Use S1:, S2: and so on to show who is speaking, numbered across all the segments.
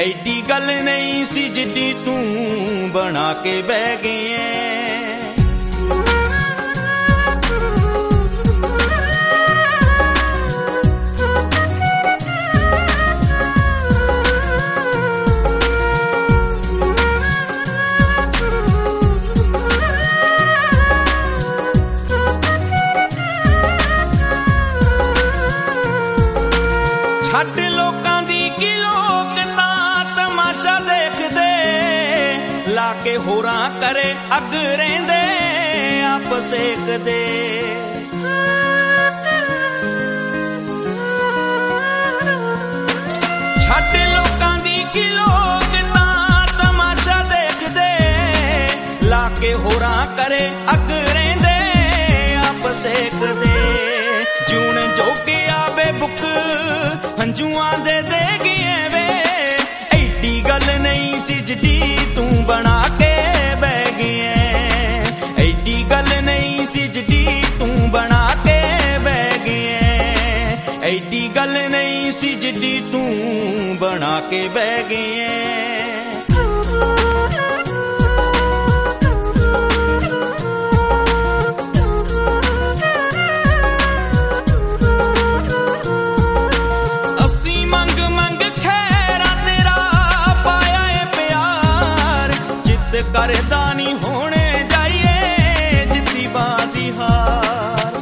S1: ਐਡੀ ਗੱਲ ਨਹੀਂ ਸੀ ਜਿੱਡੀ ਤੂੰ ਬਣਾ ਕੇ ਬਹਿ ਗਿਆ। ਛੱਡ ਲੋਕਾਂ ਦੀ ਕੀ ਲੋਕ ਤਾਂ ਤਮਾਸ਼ਾ ਦੇਖਦੇ, ਲਾ ਕੇ ਹੋਰਾਂ ਕਰੇ ਅੱਗ ਰਹਿੰਦੇ ਆਪ ਸੇਕਦੇ। ਛੱਡ ਲੋਕਾਂ ਦੀ ਕੀ ਲੋਕ ਤਾਂ ਤਮਾਸ਼ਾ ਦੇਖਦੇ, ਲਾ ਕੇ ਹੋਰਾਂ ਕਰੇ ਅੱਗ ਰਹਿੰਦੇ ਆਪ ਸੇਕਦੇ। ਜੂਣ ਜੋਗਿਆ ਬੇਬੁੱਕ ਹੰਝੂਆਂ ਦੇ ਗਏ ਵੇ, ਐਡੀ ਗੱਲ ਨਹੀਂ ਸੀ ਜਿੱਡੀ ਤੂੰ ਬਣਾ ਕੇ ਬਹਿ ਗਿਆ। ਐਡੀ ਗੱਲ ਨਹੀਂ ਸੀ ਜਿੱਡੀ ਤੂੰ ਬਣਾ ਕੇ ਬਹਿ ਗਿਆ। ਐਡੀ ਗੱਲ ਨਹੀਂ ਸੀ ਜਿੱਡੀ ਤੂੰ ਬਣਾ ਕੇ ਬਹਿ ਗਿਆ। ਮੰਗ ਮੰਗ ਖੈਰਾ ਤੇਰਾ ਪਾਇਆ ਏ ਪਿਆਰ, ਜਿੱਦ ਕਰਦਾ ਨੀ ਹੋਣੇ ਜਾਈਏ ਜਿੱਤੀ ਬਾਜ਼ੀ ਹਾਰ।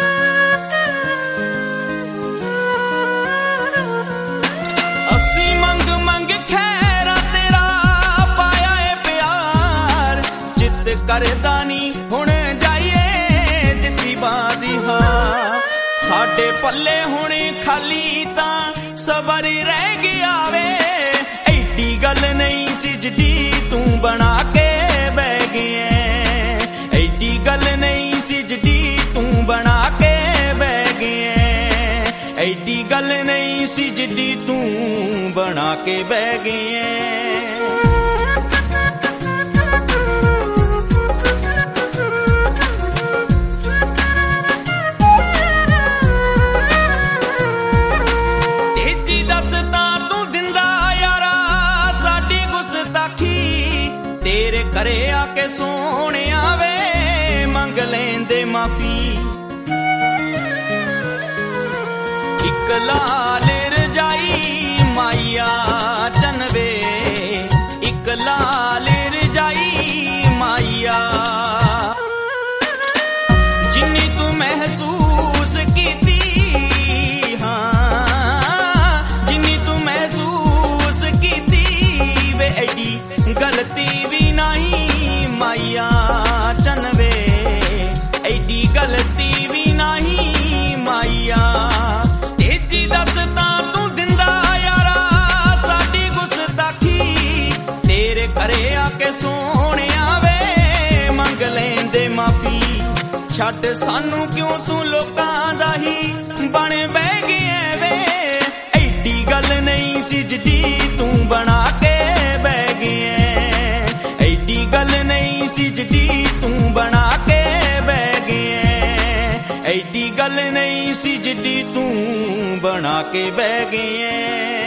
S1: ਅਸੀਂ ਮੰਗ ਮੰਗ ਖੈਰਾ ਤੇਰਾ ਪਾਇਆ ਏ ਪਿਆਰ, ਜਿੱਦ ਕਰਦਾ ਨੀ ਹੋਣੇ ਜਾਈਏ ਜਿੱਤੀ ਬਾਜ਼ੀ ਹਾਰ। ਸਾਡੇ ਪੱਲੇ ਹੁਣੇ ਖਾਲੀ ਤਾਂ ਸਬਰ ਰਹਿ ਗਿਆ ਵੇ, ਐਡੀ ਗੱਲ ਨਹੀਂ ਸੀ ਜਿੱਡੀ ਤੂੰ ਬਣਾ ਕੇ ਬਹਿ ਗਿਆ। ਐਡੀ ਗੱਲ ਨਹੀਂ ਸੀ ਜਿੱਡੀ ਤੂੰ ਬਣਾ ਕੇ ਬਹਿ ਗਿਆ। ਐਡੀ ਗੱਲ ਨਹੀਂ ਸੀ ਜਿੱਡੀ ਤੂੰ ਬਣਾ ਕੇ ਬਹਿ ਗਿਆ। ਤੇਰੇ ਘਰੇ ਆ ਕੇ ਸੋਹਣਿਆ ਵੇ ਮੰਗ ਲੈਂਦੇ ਮਾਫੀ। ਇੱਕ ਲਾਲ ਰਜਾਈ ਮਾਈਆ ਚਨਵੇ, ਇੱਕ ਲਾਲ ਰਜਾਈ ਮਾਈਆ। ਜਿੰਨੀ ਤੂੰ ਮਹਿਸੂਸ ਕੀਤੀ, ਹਾਂ ਜਿੰਨੀ ਤੂੰ ਮਹਿਸੂਸ ਕੀਤੀ ਵੇ, ਐਡੀ ਗਲਤੀ ਵੀ ਨਹੀਂ ਮਾਈਆ ਚਨਵੇ। ਐਡੀ ਗਲਤੀ ਵੀ ਨਹੀਂ ਮਾਈਆ। ਤੇਜੀ ਦੱਸ ਤਾਂ ਤੂੰ ਦਿੰਦਾ ਯਾਰਾ ਸਾਡੀ ਗੁਸਤਾਖੀ, ਤੇਰੇ ਘਰੇ ਆ ਕੇ ਸੋਹਣਿਆ ਵੇ ਮੰਗ ਲੈਂਦੇ ਮਾਫੀ। ਛੱਡ ਸਾਨੂੰ ਕਿਉਂ ਤੂੰ ਲੋਕਾਂ ਦਾ ਹੀ ਬਣ ਬਹਿ ਗਿਆ ਵੇ, ਐਡੀ ਗੱਲ ਨਹੀਂ ਸੀ ਜਿੱਡੀ ਤੂੰ ਬਣਾ ਕੇ ਬਹਿ ਗਿਆ। ਐਡੀ ਗੱਲ ਨਹੀਂ ਸੀ ਜਿੱਡੀ ਤੂੰ ਬਣਾ ਕੇ ਬਹਿ ਗਿਆ। ਐਡੀ ਗੱਲ ਨਹੀਂ ਸੀ ਜਿੱਡੀ ਤੂੰ ਬਣਾ ਕੇ ਬਹਿ ਗਿਆ।